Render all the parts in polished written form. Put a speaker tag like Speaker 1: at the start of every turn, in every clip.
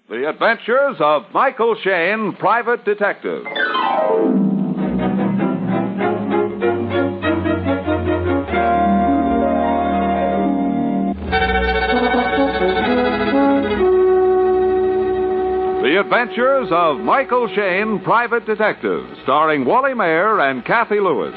Speaker 1: The Adventures of Michael Shayne, Private Detective. The Adventures of Michael Shayne, Private Detective, starring Wally Mayer and Kathy Lewis.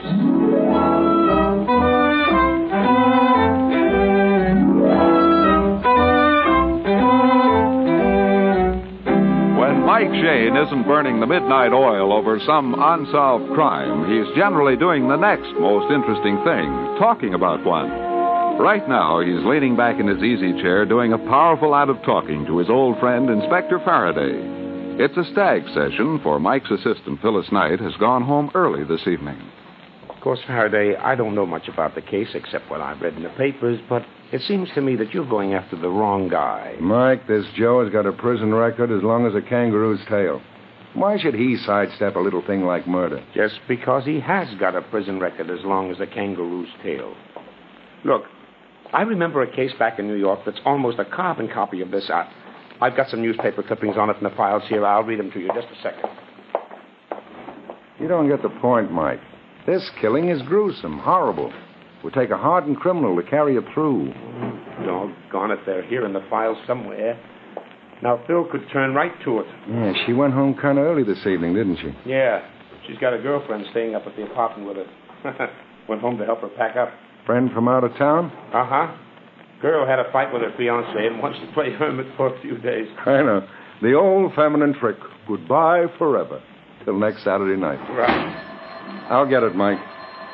Speaker 1: Mike Shayne isn't burning the midnight oil over some unsolved crime. He's generally doing the next most interesting thing, talking about one. Right now, he's leaning back in his easy chair doing a powerful lot of talking to his old friend, Inspector Faraday. It's a stag session, for Mike's assistant, Phyllis Knight, has gone home early this evening.
Speaker 2: Of course, Faraday, I don't know much about the case except what I've read in the papers, but it seems to me that you're going after the wrong guy.
Speaker 3: Mike, this Joe has got a prison record as long as a kangaroo's tail. Why should he sidestep a little thing like murder?
Speaker 2: Just because he has got a prison record as long as a kangaroo's tail. Look, I remember a case back in New York that's almost a carbon copy of this. I've got some newspaper clippings on it in the files here. I'll read them to you just a second.
Speaker 3: You don't get the point, Mike. This killing is gruesome, horrible. It would take a hardened criminal to carry it through.
Speaker 2: Doggone it, they're here in the files somewhere. Now, Phil could turn right to it.
Speaker 3: Yeah, she went home kind of early this evening, didn't she?
Speaker 2: Yeah. She's got a girlfriend staying up at the apartment with her. Went home to help her pack up.
Speaker 3: Friend from out of town?
Speaker 2: Uh-huh. Girl had a fight with her fiancé and wants to play hermit for a few days.
Speaker 3: I know. The old feminine trick. Goodbye forever. Till next Saturday night.
Speaker 2: Right.
Speaker 3: I'll get it, Mike.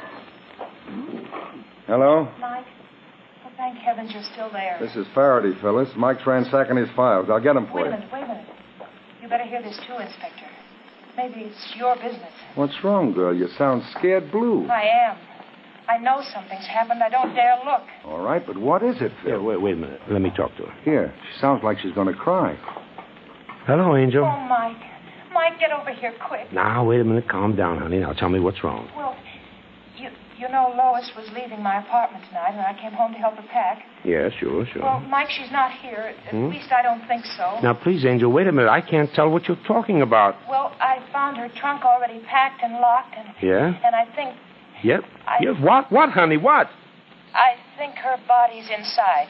Speaker 3: Hello?
Speaker 4: Mike? Oh, thank heavens you're still there.
Speaker 3: This is Faraday, Phyllis. Mike's ransacking his files. I'll get them for you.
Speaker 4: Wait a minute. You better hear this too, Inspector. Maybe it's your business.
Speaker 3: What's wrong, girl? You sound scared blue.
Speaker 4: I am. I know something's happened. I don't dare look.
Speaker 3: All right, but what is it, Phil?
Speaker 2: Yeah, wait a minute. Let me talk to her.
Speaker 3: Here. She sounds like she's going to cry.
Speaker 2: Hello, Angel.
Speaker 4: Oh, Mike. Mike, get over here quick.
Speaker 2: Now, wait a minute. Calm down, honey. Now, tell me what's wrong.
Speaker 4: Well, you know Lois was leaving my apartment tonight, and I came home to help her pack.
Speaker 2: Yeah, sure.
Speaker 4: Well, Mike, she's not here. At least I don't think so.
Speaker 2: Now, please, Angel, wait a minute. I can't tell what you're talking about.
Speaker 4: Well, I found her trunk already packed and locked, and...
Speaker 2: Yeah?
Speaker 4: And I think...
Speaker 2: Yep. What, honey? What?
Speaker 4: I think her body's inside.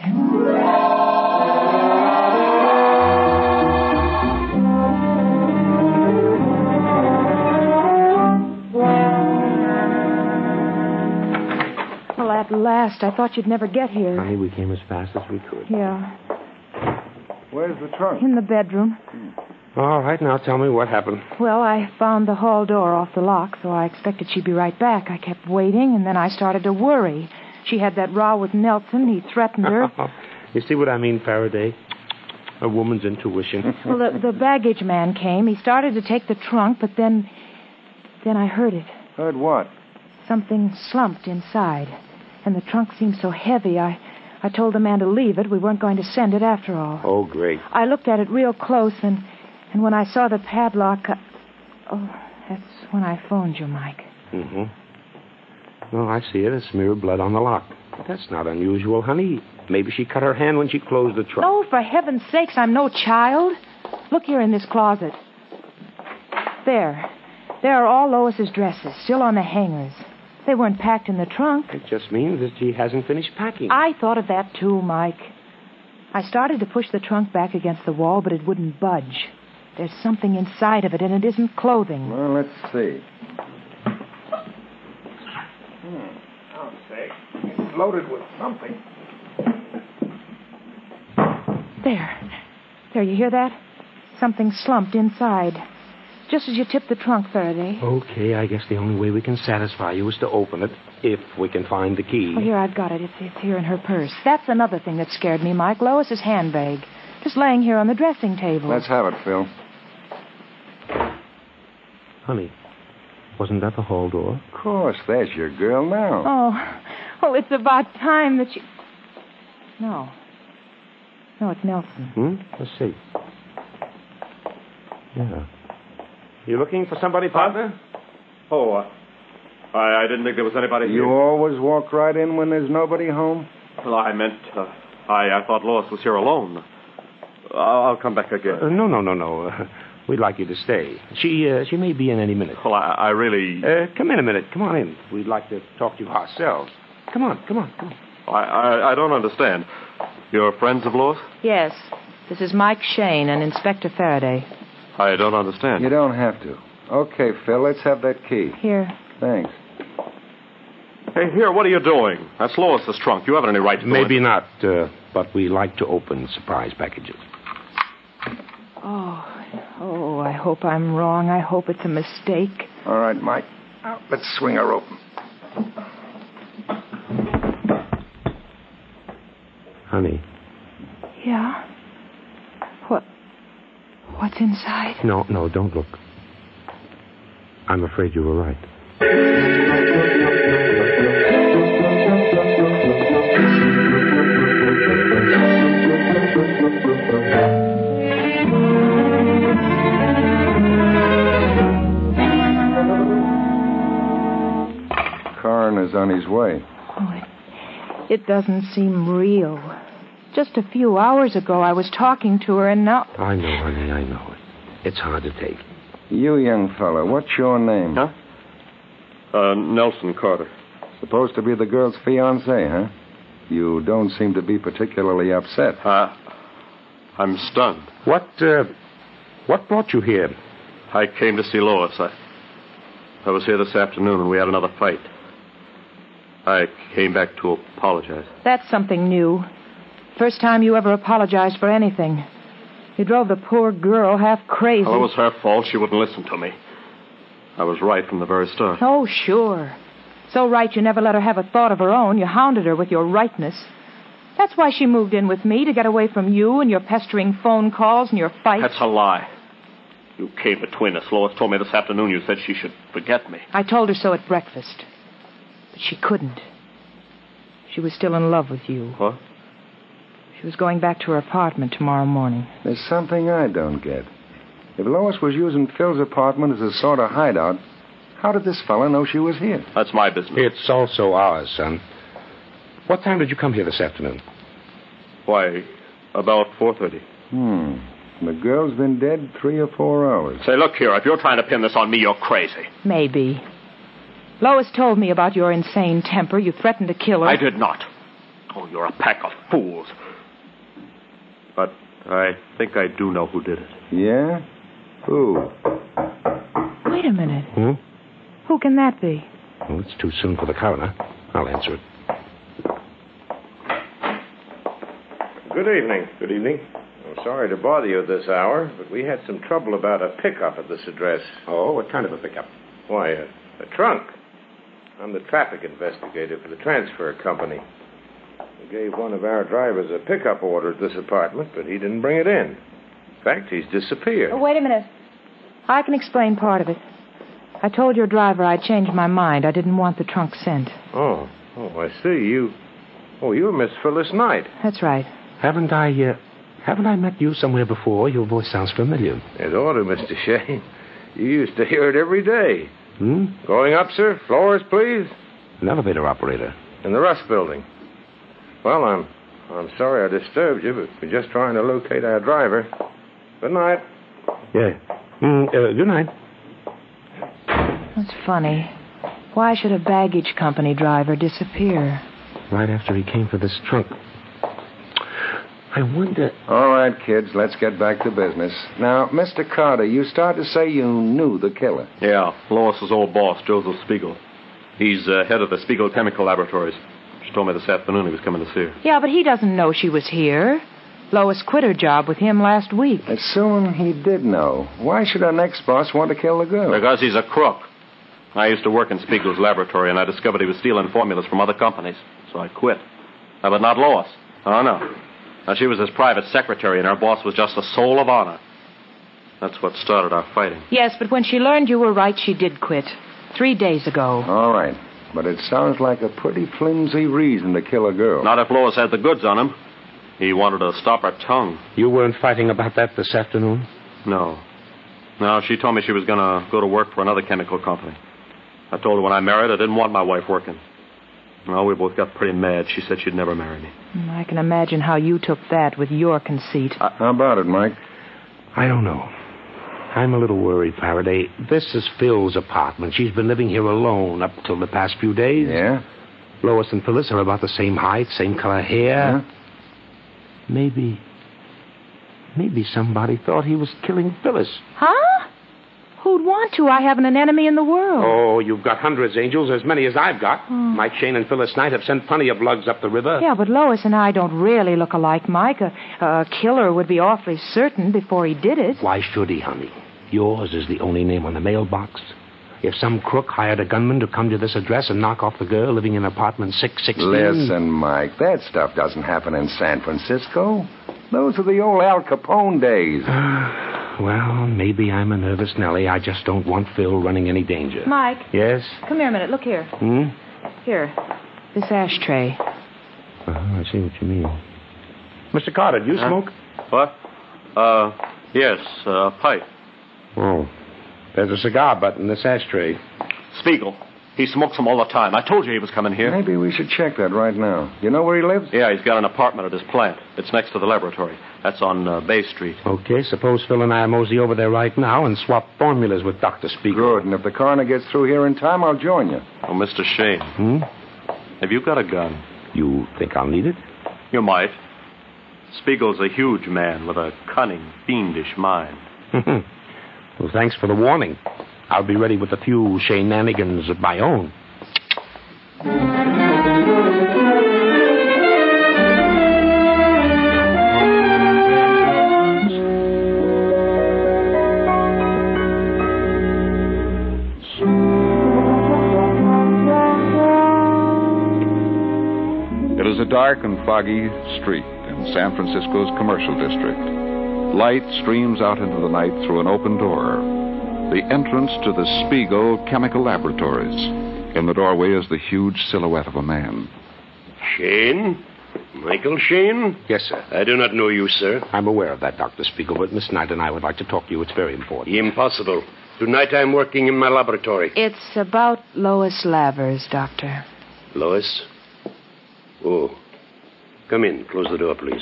Speaker 5: Well, at last. I thought you'd never get here.
Speaker 2: Honey, we came as fast as we could.
Speaker 5: Yeah.
Speaker 3: Where's the trunk?
Speaker 5: In the bedroom.
Speaker 2: All right, now tell me what happened.
Speaker 5: Well, I found the hall door off the lock, so I expected she'd be right back. I kept waiting, and then I started to worry. She had that row with Nelson. He threatened her.
Speaker 2: You see what I mean, Faraday? A woman's intuition.
Speaker 5: Well, the baggage man came. He started to take the trunk, but then I heard it.
Speaker 3: Heard what?
Speaker 5: Something slumped inside, and the trunk seemed so heavy, I told the man to leave it. We weren't going to send it after all.
Speaker 2: Oh, great.
Speaker 5: I looked at it real close, and when I saw the padlock... that's when I phoned you, Mike.
Speaker 2: Mm-hmm. Oh, I see it. A smear of blood on the lock. That's not unusual, honey. Maybe she cut her hand when she closed the trunk.
Speaker 5: No, for heaven's sakes, I'm no child. Look here in this closet. There are all Lois's dresses, still on the hangers. They weren't packed in the trunk.
Speaker 2: It just means that she hasn't finished packing.
Speaker 5: I thought of that, too, Mike. I started to push the trunk back against the wall, but it wouldn't budge. There's something inside of it, and it isn't clothing.
Speaker 3: Well, let's see.
Speaker 2: I'll say. It's loaded with something.
Speaker 5: There, you hear that? Something slumped inside. Just as you tipped the trunk, Faraday.
Speaker 2: Okay, I guess the only way we can satisfy you is to open it, if we can find the key.
Speaker 5: Oh, here, I've got it. It's here in her purse. That's another thing that scared me, Mike. Lois's handbag. Just laying here on the dressing table.
Speaker 3: Let's have it, Phil.
Speaker 2: Honey, wasn't that the hall door?
Speaker 3: Of course, there's your girl now.
Speaker 5: Oh, well, it's about time that you... No, it's Nelson.
Speaker 2: Let's see. Yeah. You looking for somebody, partner?
Speaker 6: I didn't think there was anybody here.
Speaker 3: You always walk right in when there's nobody home?
Speaker 6: Well, I meant, I thought Lois was here alone. I'll come back again.
Speaker 2: No. We'd like you to stay. She may be in any minute.
Speaker 6: Well, I really...
Speaker 2: Come in a minute. Come on in. We'd like to talk to you ourselves. Come on.
Speaker 6: I don't understand. You're friends of Lois?
Speaker 5: Yes. This is Mike Shane and Inspector Faraday.
Speaker 6: I don't understand.
Speaker 3: You don't have to. Okay, Phil, let's have that key.
Speaker 5: Here.
Speaker 3: Thanks.
Speaker 6: Hey, here, what are you doing? That's Lois's trunk. You haven't any right to go
Speaker 2: Maybe
Speaker 6: in.
Speaker 2: not, but we like to open surprise packages.
Speaker 5: Oh, I hope I'm wrong. I hope it's a mistake.
Speaker 3: All right, Mike. Now, let's swing her open.
Speaker 2: Honey.
Speaker 5: Yeah? What's inside?
Speaker 2: No, don't look. I'm afraid you were right.
Speaker 3: Coroner's on his way.
Speaker 5: Oh, it doesn't seem real. Just a few hours ago, I was talking to her, and now...
Speaker 2: I know, honey, I know. It's hard to take.
Speaker 3: You, young fella, what's your name?
Speaker 6: Huh? Nelson Carter.
Speaker 3: Supposed to be the girl's fiancé, huh? You don't seem to be particularly upset.
Speaker 6: I'm stunned.
Speaker 2: What brought you here?
Speaker 6: I came to see Lois. I was here this afternoon and we had another fight. I came back to apologize.
Speaker 5: That's something new. First time you ever apologized for anything. You drove the poor girl half crazy.
Speaker 6: Well, it was her fault. She wouldn't listen to me. I was right from the very start.
Speaker 5: Oh, sure. So right you never let her have a thought of her own. You hounded her with your rightness. That's why she moved in with me, to get away from you and your pestering phone calls and your fights.
Speaker 6: That's a lie. You came between us. Lois told me this afternoon you said she should forget me.
Speaker 5: I told her so at breakfast. But she couldn't. She was still in love with you.
Speaker 6: What?
Speaker 5: She was going back to her apartment tomorrow morning.
Speaker 3: There's something I don't get. If Lois was using Phil's apartment as a sort of hideout, how did this fella know she was here?
Speaker 6: That's my business.
Speaker 2: It's also ours, son. What time did you come here this afternoon?
Speaker 6: Why, about 4:30.
Speaker 3: The girl's been dead 3 or 4 hours.
Speaker 6: Say, look here, if you're trying to pin this on me, you're crazy.
Speaker 5: Maybe. Lois told me about your insane temper. You threatened to kill her.
Speaker 6: I did not. Oh, you're a pack of fools. But I think I do know who did it.
Speaker 3: Yeah? Who?
Speaker 5: Wait a minute. Who can that be?
Speaker 2: Well, it's too soon for the coroner. I'll answer it.
Speaker 7: Good evening. Good evening. I'm sorry to bother you at this hour, but we had some trouble about a pickup at this address.
Speaker 2: Oh, what kind of a pickup?
Speaker 7: Why, a trunk. I'm the traffic investigator for the transfer company. We gave one of our drivers a pickup order at this apartment, but he didn't bring it in. In fact, he's disappeared.
Speaker 5: Oh, wait a minute. I can explain part of it. I told your driver I'd changed my mind. I didn't want the trunk sent.
Speaker 7: Oh, I see. You're Miss Phyllis Knight.
Speaker 5: That's right.
Speaker 2: Haven't I met you somewhere before? Your voice sounds familiar.
Speaker 7: It ought to, Mr. Shane. You used to hear it every day. Going up, sir? Floors, please.
Speaker 2: An elevator operator.
Speaker 7: In the Rust Building. Well, I'm sorry I disturbed you, but we're just trying to locate our driver. Good night.
Speaker 2: Yeah. Good night.
Speaker 5: That's funny. Why should a baggage company driver disappear?
Speaker 2: Right after he came for this trunk. I wonder...
Speaker 3: All right, kids, let's get back to business. Now, Mr. Carter, you start to say you knew the killer.
Speaker 6: Yeah, Lois's old boss, Joseph Spiegel. He's head of the Spiegel Chemical Laboratories. She told me this afternoon he was coming to see her.
Speaker 5: Yeah, but he doesn't know she was here. Lois quit her job with him last week.
Speaker 3: Assume he did know. Why should our next boss want to kill the girl?
Speaker 6: Because he's a crook. I used to work in Spiegel's laboratory, and I discovered he was stealing formulas from other companies. So I quit. But not Lois. Oh, no. Now, she was his private secretary, and her boss was just a soul of honor. That's what started our fighting.
Speaker 5: Yes, but when she learned you were right, she did quit. 3 days ago.
Speaker 3: All right. But it sounds like a pretty flimsy reason to kill a girl.
Speaker 6: Not if Lois had the goods on him. He wanted to stop her tongue.
Speaker 2: You weren't fighting about that this afternoon?
Speaker 6: No, she told me she was going to go to work for another chemical company. I told her when I married I didn't want my wife working. Well, we both got pretty mad. She said she'd never marry me.
Speaker 5: I can imagine how you took that with your conceit.
Speaker 3: How about it, Mike?
Speaker 2: I don't know. I'm a little worried, Faraday. This is Phil's apartment. She's been living here alone up till the past few days.
Speaker 3: Yeah?
Speaker 2: Lois and Phyllis are about the same height, same color hair.
Speaker 3: Huh?
Speaker 2: Maybe somebody thought he was killing Phyllis.
Speaker 5: Huh? Who'd want to? I haven't an enemy in the world.
Speaker 2: Oh, you've got hundreds, Angels, as many as I've got. Mike Shane and Phyllis Knight have sent plenty of lugs up the river.
Speaker 5: Yeah, but Lois and I don't really look alike, Mike. A killer would be awfully certain before he did it.
Speaker 2: Why should he, honey? Yours is the only name on the mailbox. If some crook hired a gunman to come to this address and knock off the girl living in apartment 616...
Speaker 3: Listen, Mike, that stuff doesn't happen in San Francisco. Those are the old Al Capone days.
Speaker 2: Well, maybe I'm a nervous Nellie. I just don't want Phil running any danger.
Speaker 5: Mike.
Speaker 2: Yes?
Speaker 5: Come here a minute. Look here. Here. This ashtray.
Speaker 2: I see what you mean. Mr. Carter, do you smoke?
Speaker 6: What? Yes, pipe.
Speaker 2: Oh. There's a cigar butt in this ashtray.
Speaker 6: Spiegel. He smokes them all the time. I told you he was coming here.
Speaker 3: Maybe we should check that right now. You know where he lives?
Speaker 6: Yeah, he's got an apartment at his plant. It's next to the laboratory. That's on Bay Street.
Speaker 2: Okay, suppose Phil and I mosey over there right now and swap formulas with Dr. Spiegel.
Speaker 3: Good, and if the coroner gets through here in time, I'll join you.
Speaker 6: Oh, Mr. Shane. Have you got a gun?
Speaker 2: You think I'll need it?
Speaker 6: You might. Spiegel's a huge man with a cunning, fiendish mind.
Speaker 2: Well, thanks for the warning. I'll be ready with a few shenanigans of my own.
Speaker 1: It is a dark and foggy street in San Francisco's commercial district. Light streams out into the night through an open door. The entrance to the Spiegel Chemical Laboratories. In the doorway is the huge silhouette of a man.
Speaker 8: Shane? Michael Shane?
Speaker 2: Yes, sir.
Speaker 8: I do not know you, sir.
Speaker 2: I'm aware of that, Dr. Spiegel, but Miss Knight and I would like to talk to you. It's very important.
Speaker 8: Impossible. Tonight I'm working in my laboratory.
Speaker 5: It's about Lois Lavers, Doctor.
Speaker 8: Lois? Oh. Come in. Close the door, please.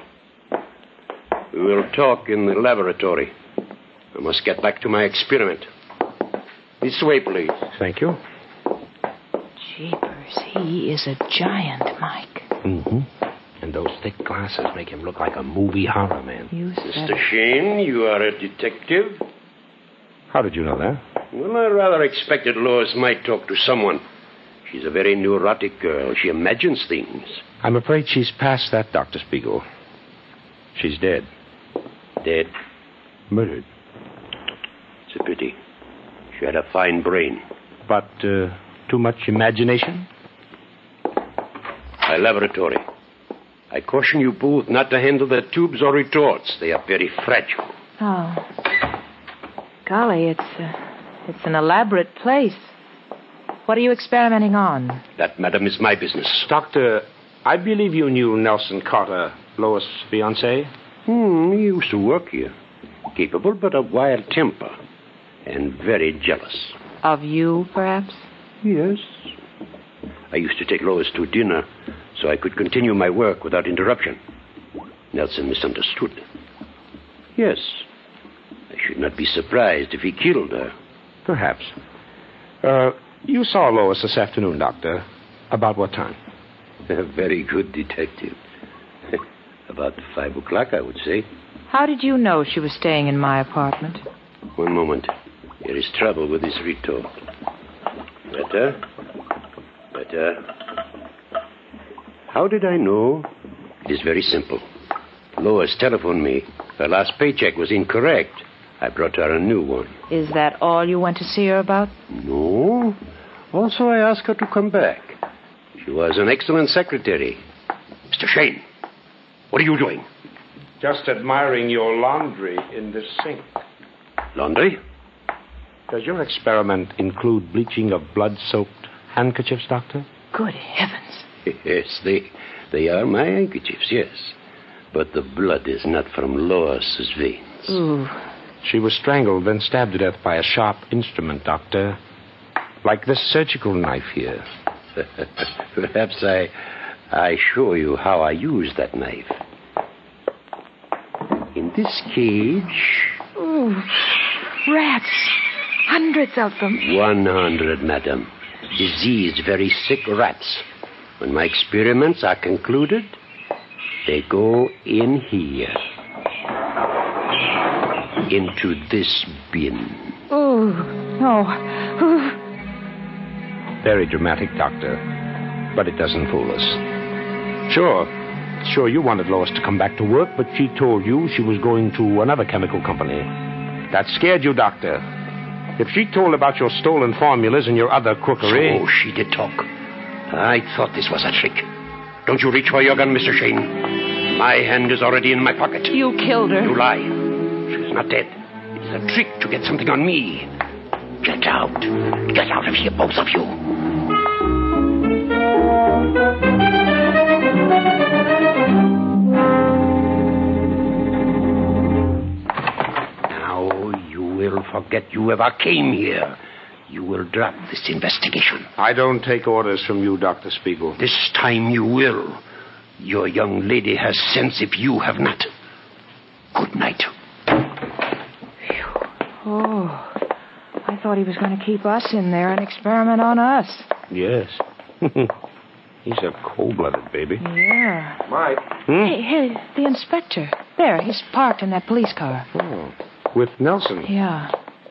Speaker 8: We will talk in the laboratory. I must get back to my experiment. This way, please.
Speaker 2: Thank you.
Speaker 5: Jeepers, he is a giant, Mike.
Speaker 2: And those thick glasses make him look like a movie horror man.
Speaker 5: You said
Speaker 8: Mr.
Speaker 5: it.
Speaker 8: Shane, you are a detective?
Speaker 2: How did you know that?
Speaker 8: Well, I rather expected Lois might talk to someone. She's a very neurotic girl. She imagines things.
Speaker 2: I'm afraid she's past that, Dr. Spiegel. She's dead.
Speaker 8: Dead?
Speaker 2: Murdered.
Speaker 8: It's a pity. She had a fine brain.
Speaker 2: But, too much imagination?
Speaker 8: My laboratory. I caution you both not to handle their tubes or retorts. They are very fragile.
Speaker 5: Oh. Golly, it's an elaborate place. What are you experimenting on?
Speaker 8: That, madam, is my business.
Speaker 2: Doctor, I believe you knew Nelson Carter, Lois' fiancé.
Speaker 8: He used to work here. Capable, but of wild temper. And very jealous.
Speaker 5: Of you, perhaps?
Speaker 8: Yes. I used to take Lois to dinner so I could continue my work without interruption. Nelson misunderstood. Yes. I should not be surprised if he killed her.
Speaker 2: Perhaps. You saw Lois this afternoon, Doctor. About what time?
Speaker 8: A very good detective. About 5 o'clock, I would say.
Speaker 5: How did you know she was staying in my apartment?
Speaker 8: One moment. There is trouble with this retort. Better. How did I know? It is very simple. Lois telephoned me. Her last paycheck was incorrect. I brought her a new one.
Speaker 5: Is that all you went to see her about?
Speaker 8: No. Also, I asked her to come back. She was an excellent secretary. Mr. Shane, what are you doing?
Speaker 2: Just admiring your laundry in this sink.
Speaker 8: Laundry?
Speaker 2: Does your experiment include bleaching of blood-soaked handkerchiefs, Doctor?
Speaker 5: Good heavens.
Speaker 8: Yes, they are my handkerchiefs, yes. But the blood is not from Lois's veins.
Speaker 5: Ooh.
Speaker 2: She was strangled, then stabbed to death by a sharp instrument, Doctor. Like this surgical knife here.
Speaker 8: Perhaps I show you how I use that knife. In this cage...
Speaker 5: Ooh, rats. Hundreds of them.
Speaker 8: 100, madam. Diseased, very sick rats. When my experiments are concluded, they go in here. Into this bin.
Speaker 5: Oh, no.
Speaker 2: Very dramatic, Doctor. But it doesn't fool us. Sure, you wanted Lois to come back to work, but she told you she was going to another chemical company. That scared you, Doctor. If she told about your stolen formulas and your other crookery...
Speaker 8: So she did talk. I thought this was a trick. Don't you reach for your gun, Mr. Shane. My hand is already in my pocket.
Speaker 5: You killed her.
Speaker 8: You lie. She's not dead. It is a trick to get something on me. Get out. Get out of here, both of you. Now you will forget you ever came here. You will drop this investigation.
Speaker 2: I don't take orders from you, Dr. Spiegel.
Speaker 8: This time you will. Your young lady has sense if you have not. Good night.
Speaker 5: Oh, I thought he was going to keep us in there and experiment on us.
Speaker 2: Yes. He's a cold-blooded baby.
Speaker 5: Yeah.
Speaker 3: Mike.
Speaker 5: Hey, the inspector. There, he's parked in that police car.
Speaker 2: Oh, with Nelson.
Speaker 5: Yeah.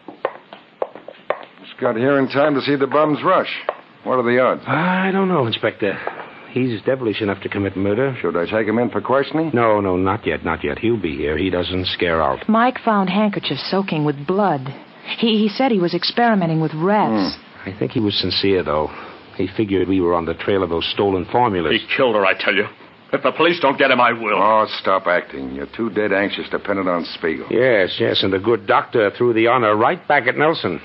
Speaker 3: Just got here in time to see the bums rush. What are the odds?
Speaker 2: I don't know, Inspector. He's devilish enough to commit murder.
Speaker 3: Should I take him in for questioning?
Speaker 2: No, not yet. He'll be here. He doesn't scare out.
Speaker 5: Mike found handkerchiefs soaking with blood. He said he was experimenting with rats.
Speaker 2: I think he was sincere, though. He figured we were on the trail of those stolen formulas.
Speaker 6: He killed her, I tell you. If the police don't get him, I will.
Speaker 3: Oh, stop acting. You're too dead anxious to pin it on Spiegel.
Speaker 2: Yes, and the good doctor threw the honor right back at Nelson.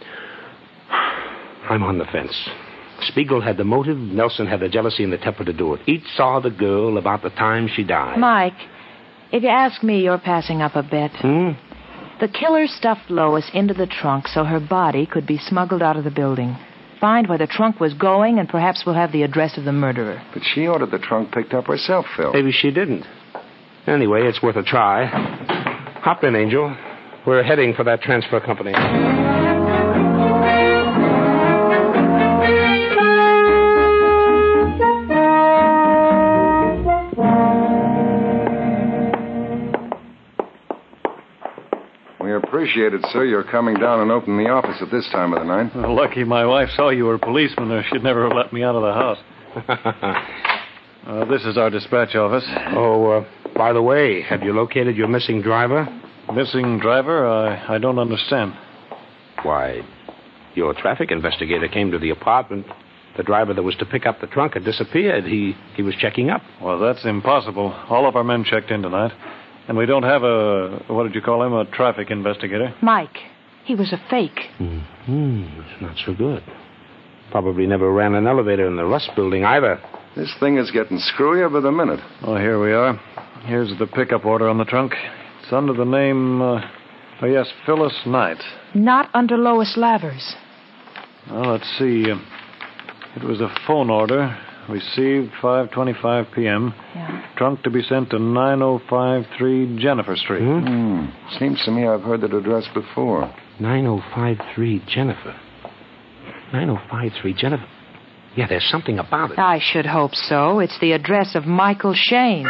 Speaker 2: I'm on the fence. Spiegel had the motive, Nelson had the jealousy and the temper to do it. Each saw the girl about the time she died.
Speaker 5: Mike, if you ask me, you're passing up a bet. The killer stuffed Lois into the trunk so her body could be smuggled out of the building. Find where the trunk was going, and perhaps we'll have the address of the murderer.
Speaker 3: But she ordered the trunk picked up herself, Phil.
Speaker 2: Maybe she didn't. Anyway, it's worth a try. Hop in, Angel. We're heading for that transfer company.
Speaker 3: We appreciate it, sir. You're coming down and opening the office at this time of the night.
Speaker 9: Well, lucky my wife saw you were a policeman, or she'd never have let me out of the house. This is our dispatch office.
Speaker 2: Oh, by the way, have you located your missing driver?
Speaker 9: Missing driver? I don't understand.
Speaker 2: Why, your traffic investigator came to the apartment. The driver that was to pick up the trunk had disappeared. He was checking up.
Speaker 9: Well, that's impossible. All of our men checked in tonight. And we don't have what did you call him, a traffic investigator?
Speaker 5: Mike, he was a fake.
Speaker 2: It's not so good. Probably never ran an elevator in the Rust building either.
Speaker 3: This thing is getting screwier by the minute.
Speaker 9: Oh, here we are. Here's the pickup order on the trunk. It's under the name, Phyllis Knight.
Speaker 5: Not under Lois Lavers.
Speaker 9: Well, let's see. It was a phone order. Received 5:25 p.m.
Speaker 5: Yeah.
Speaker 9: Trunk to be sent to 9053 Jennifer Street.
Speaker 3: Seems to me I've heard that address before.
Speaker 2: 9053 Jennifer. 9053 Jennifer. Yeah, there's something about it.
Speaker 5: I should hope so. It's the address of Michael Shane.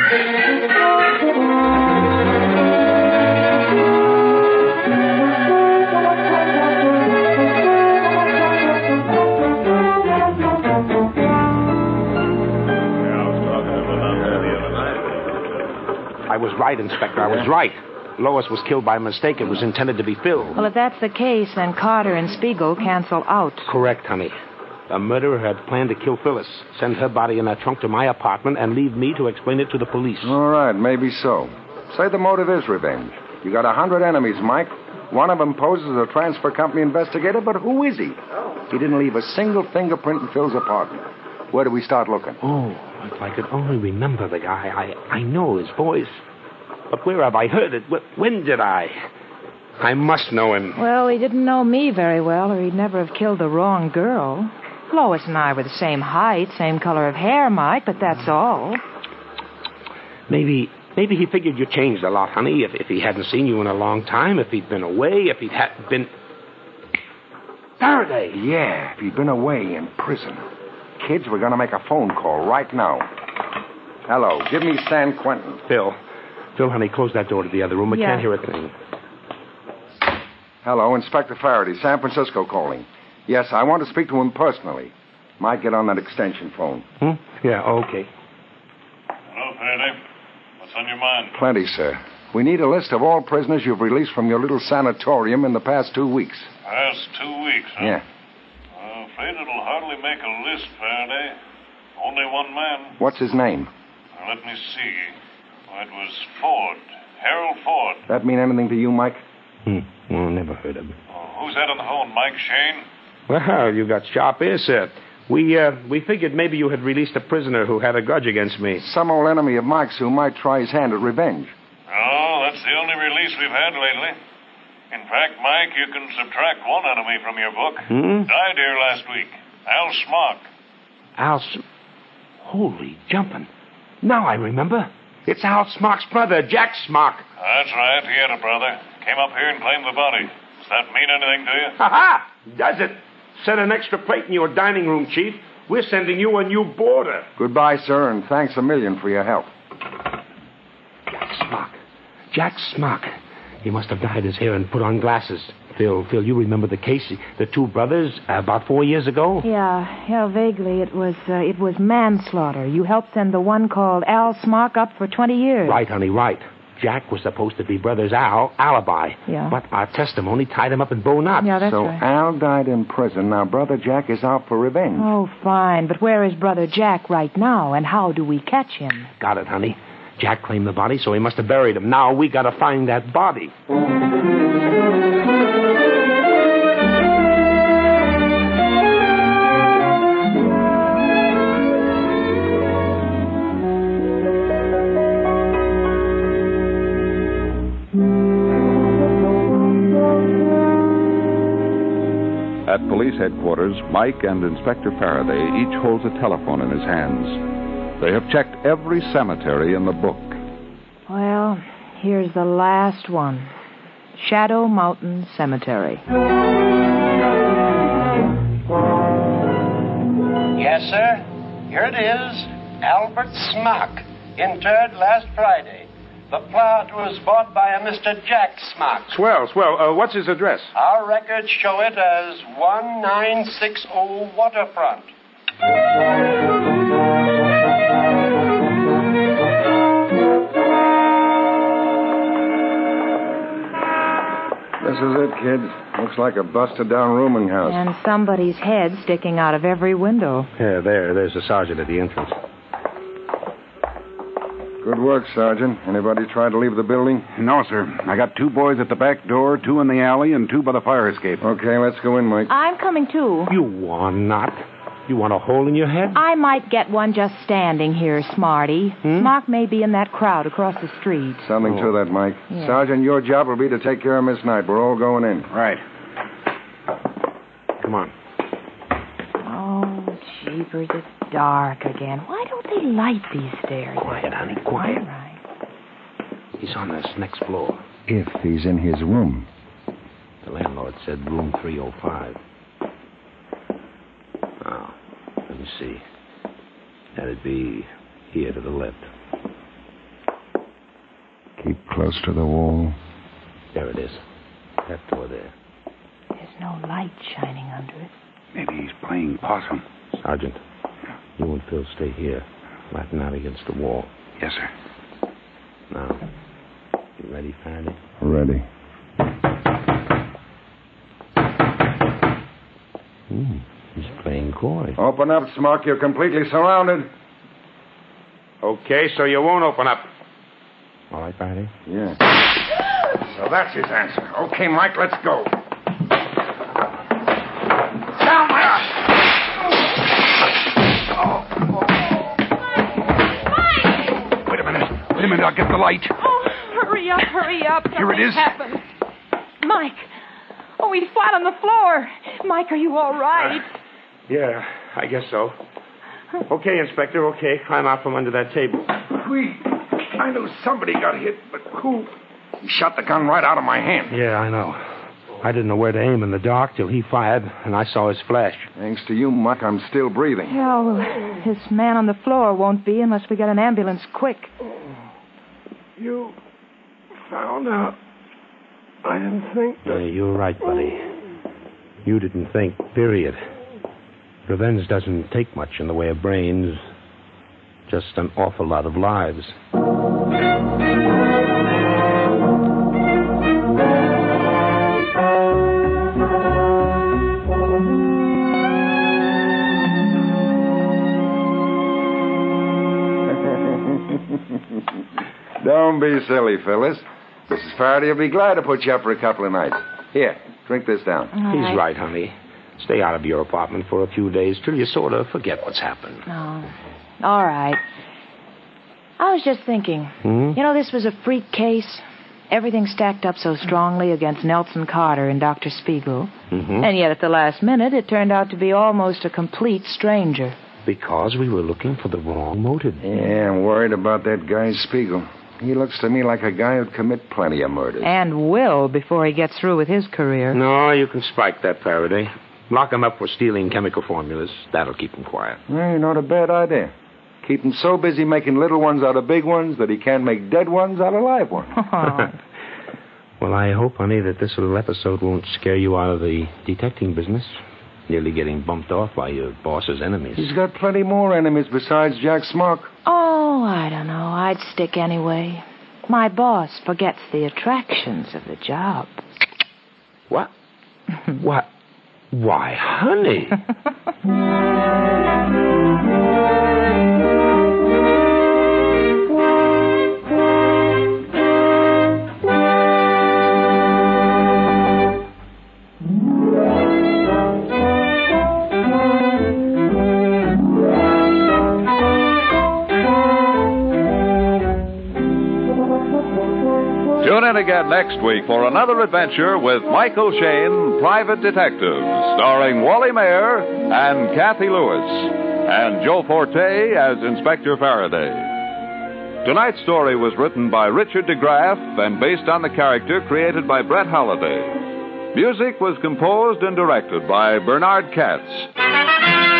Speaker 2: I was right, Inspector. I was right. Lois was killed by mistake. It was intended to be Phil.
Speaker 5: Well, if that's the case, then Carter and Spiegel cancel out.
Speaker 2: Correct, honey. The murderer had planned to kill Phyllis, send her body in that trunk to my apartment, and leave me to explain it to the police.
Speaker 3: All right, maybe so. Say the motive is revenge. You got 100 enemies, Mike. One of them poses as a transfer company investigator, but who is he? He didn't leave a single fingerprint in Phil's apartment. Where do we start looking?
Speaker 2: Oh, if I could only remember the guy. I know his voice. But where have I heard it? When did I? I must know him.
Speaker 5: Well, he didn't know me very well, or he'd never have killed the wrong girl. Lois and I were the same height, same color of hair, Mike, but that's all.
Speaker 2: Maybe he figured you changed a lot, honey, if he hadn't seen you in a long time, if he'd been away, if he'd been... Faraday!
Speaker 3: Yeah, if he'd been away in prison. Kids, we're going to make a phone call right now. Hello, give me San Quentin.
Speaker 2: Phil, honey, close that door to the other room. We can't hear a thing.
Speaker 3: Hello, Inspector Faraday, San Francisco calling. Yes, I want to speak to him personally. Might get on that extension phone.
Speaker 2: Yeah, okay.
Speaker 10: Hello, Faraday. What's on your mind?
Speaker 3: Plenty, sir. We need a list of all prisoners you've released from your little sanatorium in the past 2 weeks.
Speaker 10: Past 2 weeks, huh?
Speaker 3: Yeah.
Speaker 10: I'm afraid it'll hardly make a list, Faraday. Only one man.
Speaker 3: What's his name?
Speaker 10: Now, let me see. Oh, it was Ford. Harold Ford.
Speaker 3: That mean anything to you, Mike?
Speaker 2: Well, never heard of him.
Speaker 10: Oh, who's that on the phone, Mike Shane?
Speaker 2: Well, you got sharp ears, sir. We figured maybe you had released a prisoner who had a grudge against me.
Speaker 3: Some old enemy of Mike's who might try his hand at revenge.
Speaker 10: Oh, that's the only release we've had lately. In fact, Mike, you can subtract one enemy from your book. Died here last week. Al Smock.
Speaker 2: Holy jumping. Now I remember. It's Al Smock's brother, Jack Smock.
Speaker 10: That's right. He had a brother. Came up here and claimed the body. Does that mean anything to you?
Speaker 2: Ha-ha! Does it? Set an extra plate in your dining room, Chief. We're sending you a new boarder.
Speaker 3: Goodbye, sir, and thanks a million for your help.
Speaker 2: Jack Smock. He must have dyed his hair and put on glasses. Phil, you remember the case? The two brothers about 4 years ago?
Speaker 5: Yeah, vaguely. It was manslaughter. You helped send the one called Al Smock up for 20 years.
Speaker 2: Right, honey, right. Jack was supposed to be brothers Al, alibi.
Speaker 5: Yeah.
Speaker 2: But our testimony tied him up in bow knots.
Speaker 5: Yeah, that's
Speaker 3: so
Speaker 5: right.
Speaker 3: Al died in prison. Now brother Jack is out for revenge.
Speaker 5: Oh, fine. But where is brother Jack right now, and how do we catch him?
Speaker 2: Got it, honey. Jack claimed the body, so he must have buried him. Now we got to find that body.
Speaker 1: At police headquarters, Mike and Inspector Faraday each holds a telephone in his hands. They have checked every cemetery in the book.
Speaker 5: Well, here's the last one. Shadow Mountain Cemetery.
Speaker 11: Yes, sir. Here it is. Albert Smock, interred last Friday. The plot was bought by a Mr. Jack Smock.
Speaker 2: Swell. What's his address?
Speaker 11: Our records show it as 1960 Waterfront.
Speaker 3: This is it, kid. Looks like a busted-down rooming house.
Speaker 5: And somebody's head sticking out of every window.
Speaker 2: Yeah, there's the sergeant at the entrance.
Speaker 3: Good work, Sergeant. Anybody try to leave the building?
Speaker 12: No, sir. I got 2 boys at the back door, 2 in the alley, and 2 by the fire escape.
Speaker 3: Okay, let's go in, Mike.
Speaker 5: I'm coming, too.
Speaker 2: You want not? You want a hole in your head?
Speaker 5: I might get one just standing here, Smarty. Smock may be in that crowd across the street.
Speaker 3: Something to that, Mike.
Speaker 5: Yeah.
Speaker 3: Sergeant, your job will be to take care of Miss Knight. We're all going in.
Speaker 12: Right.
Speaker 2: Come on.
Speaker 5: Oh, jeepers, it's dark again. Why don't they light these stairs?
Speaker 2: Quiet, honey, quiet.
Speaker 5: All right.
Speaker 2: He's on this next floor.
Speaker 3: If he's in his room.
Speaker 2: The landlord said room 305. Now, let me see. That'd be here to the left.
Speaker 3: Keep close to the wall.
Speaker 2: There it is. That door there.
Speaker 5: There's no light shining under it.
Speaker 12: Maybe he's playing possum.
Speaker 2: Sergeant, you and Phil stay here, flatten out against the wall.
Speaker 12: Yes, sir.
Speaker 2: Now, you ready, Faraday?
Speaker 3: Ready.
Speaker 2: He's playing coy.
Speaker 3: Open up, Smock. You're completely surrounded.
Speaker 2: Okay, so you won't open up. All right, Faraday?
Speaker 3: Yeah. So that's his answer. Okay, Mike, let's go. Down, Mike!
Speaker 12: Wait a minute, I'll get the light.
Speaker 4: Oh, hurry up.
Speaker 12: Here it is.
Speaker 4: Happened. Mike. Oh, he's flat on the floor. Mike, are you all right?
Speaker 2: Yeah, I guess so. Okay, Inspector, okay. Climb out from under that table.
Speaker 3: I knew somebody got hit, but who? He shot the gun right out of my hand.
Speaker 2: Yeah, I know. I didn't know where to aim in the dark till he fired, and I saw his flash.
Speaker 3: Thanks to you, Mike, I'm still breathing.
Speaker 5: Yeah, well, this man on the floor won't be unless we get an ambulance quick.
Speaker 11: You found out. I didn't think that...
Speaker 2: You're right, buddy. You didn't think, period. Revenge doesn't take much in the way of brains. Just an awful lot of lives.
Speaker 3: Don't be silly, Phyllis. Mrs. Faraday will be glad to put you up for a couple of nights. Here, drink this down.
Speaker 2: He's right, honey. Stay out of your apartment for a few days till you sort of forget what's happened.
Speaker 5: Oh, all right. I was just thinking, you know, this was a freak case. Everything stacked up so strongly against Nelson Carter and Dr. Spiegel. And yet at the last minute, it turned out to be almost a complete stranger.
Speaker 2: Because we were looking for the wrong motive.
Speaker 3: Yeah, I'm worried about that guy Spiegel. He looks to me like a guy who'd commit plenty of murders.
Speaker 5: And will before he gets through with his career.
Speaker 2: No, you can spike that, Faraday. Lock him up for stealing chemical formulas. That'll keep him quiet.
Speaker 3: Not a bad idea. Keep him so busy making little ones out of big ones that he can't make dead ones out of live ones.
Speaker 2: Well, I hope, honey, that this little episode won't scare you out of the detecting business. Nearly getting bumped off by your boss's enemies.
Speaker 3: He's got plenty more enemies besides Jack Smock.
Speaker 5: Oh, I don't know. I'd stick anyway. My boss forgets the attractions of the job.
Speaker 2: What? What? Why, honey.
Speaker 1: Tune in again next week for another adventure with Michael Shayne, Private Detective, starring Wally Mayer and Kathy Lewis, and Joe Forte as Inspector Faraday. Tonight's story was written by Richard DeGraff and based on the character created by Brett Halliday. Music was composed and directed by Bernard Katz.